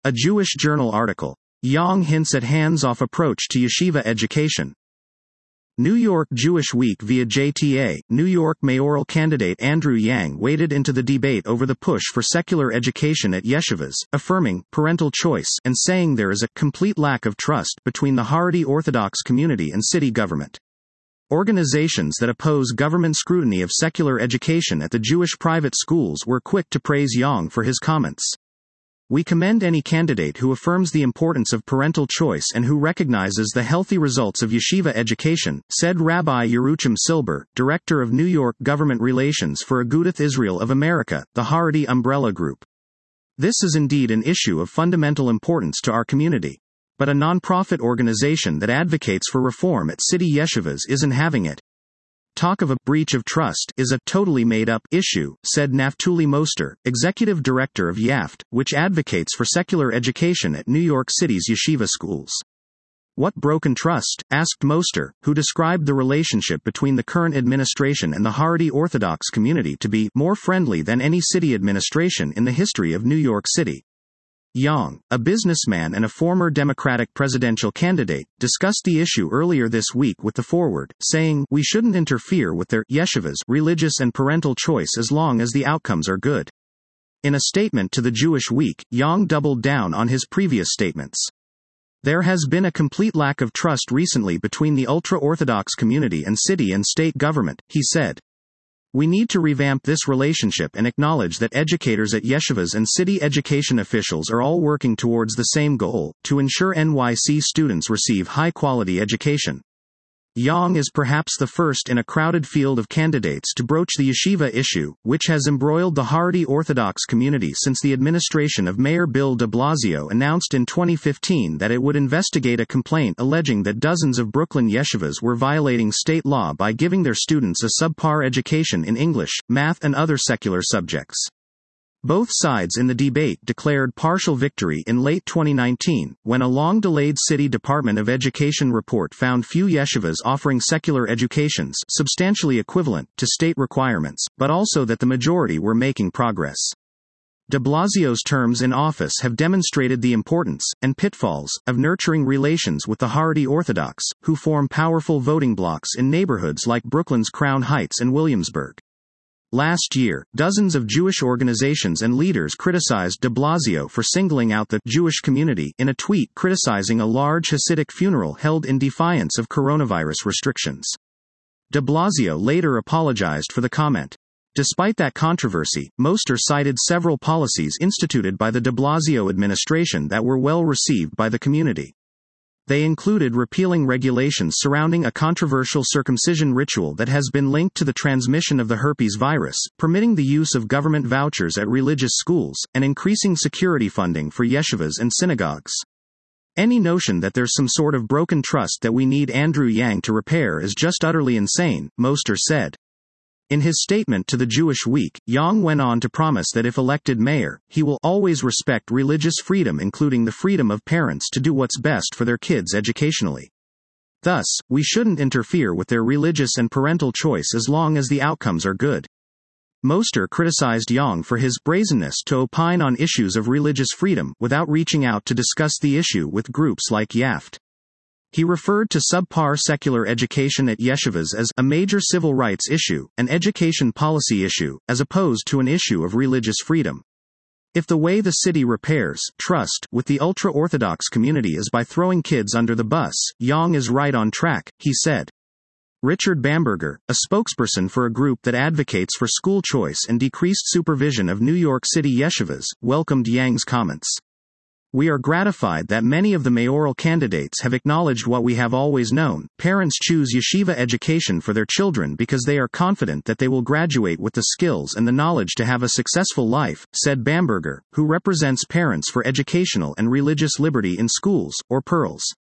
A Jewish Journal article. Yang hints at hands-off approach to yeshiva education. New York Jewish Week via JTA. New York mayoral candidate Andrew Yang waded into the debate over the push for secular education at yeshivas, affirming parental choice and saying there is a complete lack of trust between the Haredi Orthodox community and city government. Organizations that oppose government scrutiny of secular education at the Jewish private schools were quick to praise Yang for his comments. We commend any candidate who affirms the importance of parental choice and who recognizes the healthy results of yeshiva education, said Rabbi Yerucham Silber, director of New York Government Relations for Agudath Israel of America, the Haredi umbrella group. This is indeed an issue of fundamental importance to our community. But a nonprofit organization that advocates for reform at city yeshivas isn't having it. Talk of a breach of trust is a totally made-up issue, said Naftuli Moster, executive director of YAFT, which advocates for secular education at New York City's yeshiva schools. What broken trust? Asked Moster, who described the relationship between the current administration and the Haredi Orthodox community to be more friendly than any city administration in the history of New York City. Yang, a businessman and a former Democratic presidential candidate, discussed the issue earlier this week with the Forward, saying, "We shouldn't interfere with their yeshivas religious and parental choice as long as the outcomes are good." In a statement to the Jewish Week, Yang doubled down on his previous statements. There has been a complete lack of trust recently between the ultra-Orthodox community and city and state government, he said. We need to revamp this relationship and acknowledge that educators at yeshivas and city education officials are all working towards the same goal, to ensure NYC students receive high-quality education. Yang is perhaps the first in a crowded field of candidates to broach the yeshiva issue, which has embroiled the Haredi Orthodox community since the administration of Mayor Bill de Blasio announced in 2015 that it would investigate a complaint alleging that dozens of Brooklyn yeshivas were violating state law by giving their students a subpar education in English, math and other secular subjects. Both sides in the debate declared partial victory in late 2019, when a long-delayed City Department of Education report found few yeshivas offering secular educations substantially equivalent to state requirements, but also that the majority were making progress. De Blasio's terms in office have demonstrated the importance, and pitfalls, of nurturing relations with the Haredi Orthodox, who form powerful voting blocs in neighborhoods like Brooklyn's Crown Heights and Williamsburg. Last year, dozens of Jewish organizations and leaders criticized de Blasio for singling out the Jewish community in a tweet criticizing a large Hasidic funeral held in defiance of coronavirus restrictions. De Blasio later apologized for the comment. Despite that controversy, Moster cited several policies instituted by the de Blasio administration that were well received by the community. They included repealing regulations surrounding a controversial circumcision ritual that has been linked to the transmission of the herpes virus, permitting the use of government vouchers at religious schools, and increasing security funding for yeshivas and synagogues. Any notion that there's some sort of broken trust that we need Andrew Yang to repair is just utterly insane, Moster said. In his statement to the Jewish Week, Yang went on to promise that if elected mayor, he will always respect religious freedom, including the freedom of parents to do what's best for their kids educationally. Thus, we shouldn't interfere with their religious and parental choice as long as the outcomes are good. Moster criticized Yang for his brazenness to opine on issues of religious freedom without reaching out to discuss the issue with groups like YAFT. He referred to subpar secular education at yeshivas as a major civil rights issue, an education policy issue, as opposed to an issue of religious freedom. If the way the city repairs trust with the ultra-Orthodox community is by throwing kids under the bus, Yang is right on track, he said. Richard Bamberger, a spokesperson for a group that advocates for school choice and decreased supervision of New York City yeshivas, welcomed Yang's comments. We are gratified that many of the mayoral candidates have acknowledged what we have always known. Parents choose yeshiva education for their children because they are confident that they will graduate with the skills and the knowledge to have a successful life, said Bamberger, who represents Parents for Educational and Religious Liberty in Schools, or PEARLS.